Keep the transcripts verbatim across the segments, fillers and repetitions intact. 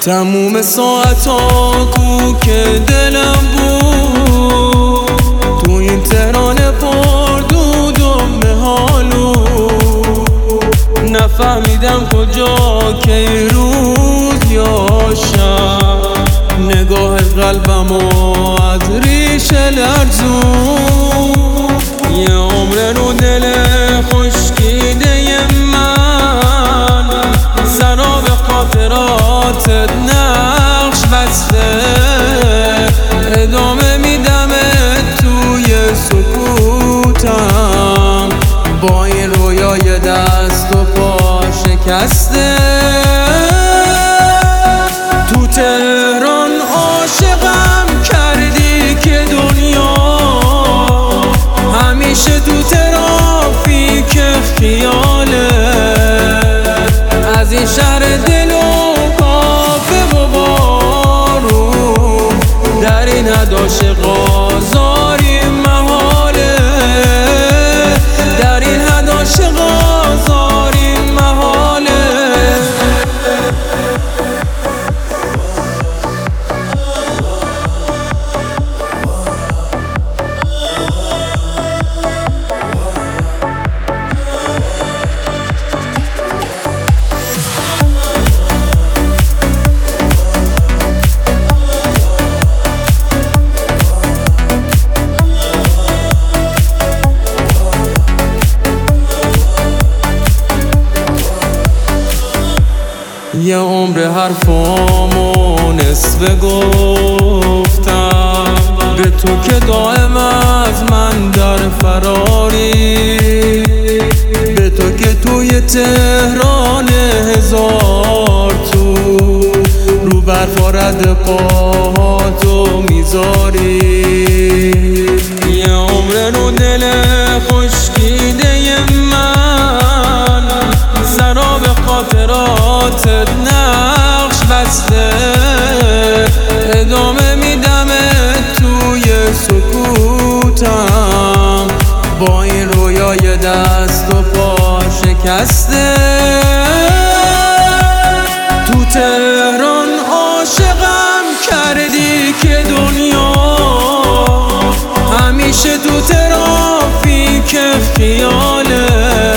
تموم ساعتا کو که دلم بود تو این تهران پر دود و محالو نفهمیدم کجا که روز یا شب نگاه قلبمو از ریشه لرزون یه عمر رو دل خشکیده من سراب خاطراتت نقش بسته ادامه میدم توی سکوتم با این رویای دست و پا شکسته تو تهران عاشقم کردی که دنیا همیشه تو ترافیک خیاله از این شهر دل و کافه و بارون در این هداش غازاری محاله در این هداش غازاری محاله یه عمر حرفامو نصفه گفتم به تو که دائم از من در فراری به تو که توی تهران هزار تو رو برف و رد پاهاتو میذاری یه عمر رو دل خشکیده من سراب خاطراتت نقش بسته ادامه میدم توی سکوتم با این رویای دست و پا شکسته تو تهران عاشقم کردی که دنیا همیشه تو ترافیک خیاله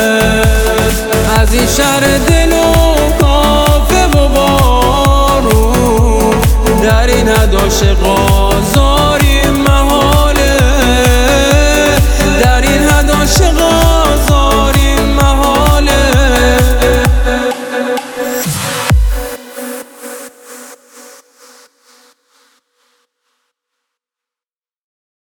از این شهر دل و کافه و بارون در این هداش